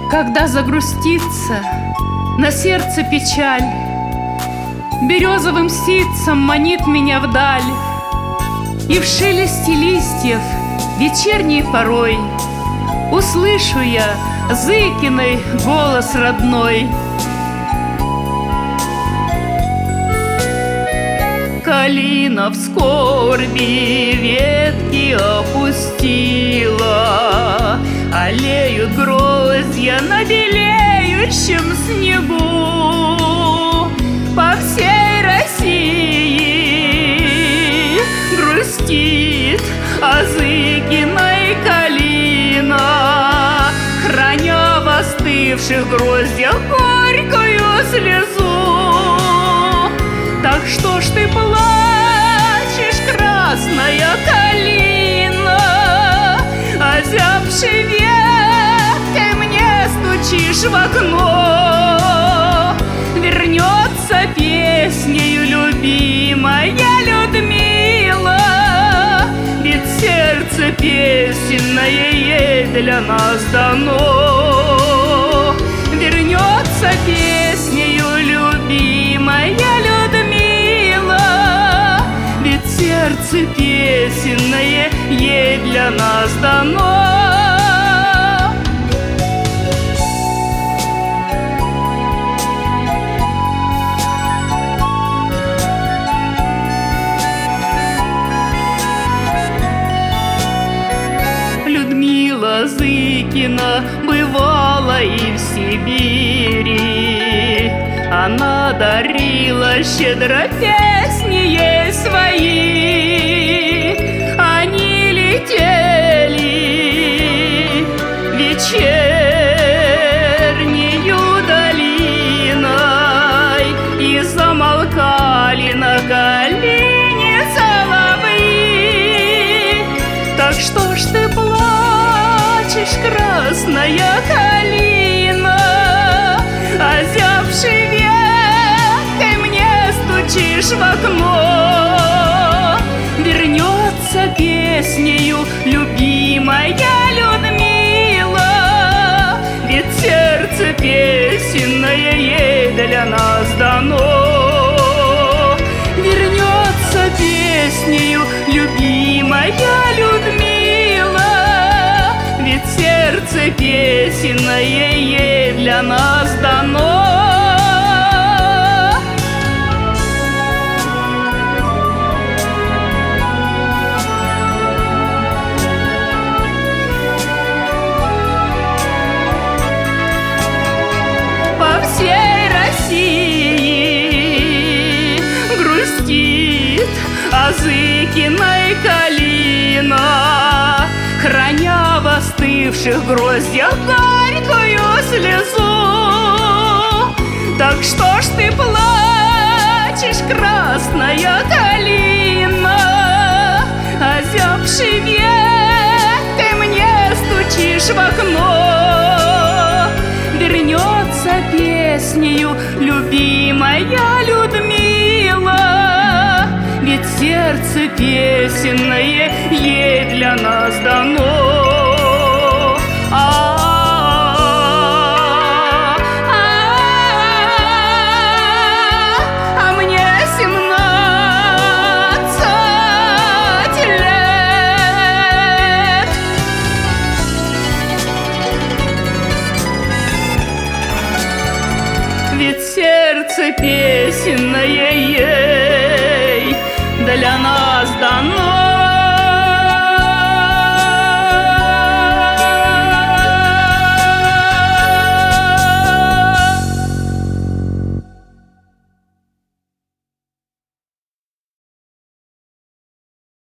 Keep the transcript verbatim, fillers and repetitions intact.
Когда загрустится на сердце печаль, березовым ситцем манит меня вдаль, и в шелесте листьев вечерней порой услышу я Зыкиной голос родной. Калина в скорби ветки опустила, аллеют гроздья на белеющем снегу. По всей России грустит о Зыкиной калина, храня в остывших гроздьях горькую слезу. Так что ж ты плачешь, красная калина, озябший веткой мне стучишь в окно? Вернется песнею любимая Людмила, ведь сердце песенное ей для нас дано. Вернется песнею любимая Людмила, ведь сердце песенное ей для нас дано. Людмила Зыкина бывала и в Сибири, она дарила щедро песни ей свои. Они летели вечернею долиной и замолкали на калине соловьи. Так что ж ты плачешь, красная калина, озябший веткой мне стучишь в окно? Вернется песнею любимая Людмила, ведь сердце песенное ей для нас дано. Вернется песнею любимая Людмила, ведь сердце песенное ей для нас дано. По всей России грустит о Зыкиной калина, храня в остывших гроздьях горькую слезу. Так что ж ты плачешь, красная калина, озябший веткой мне стучишь в окно? Вернется песнею любимая Людмила, ведь сердце песенное ей для нас дано. А, а мне семнадцать лет. Ведь сердце песенное ей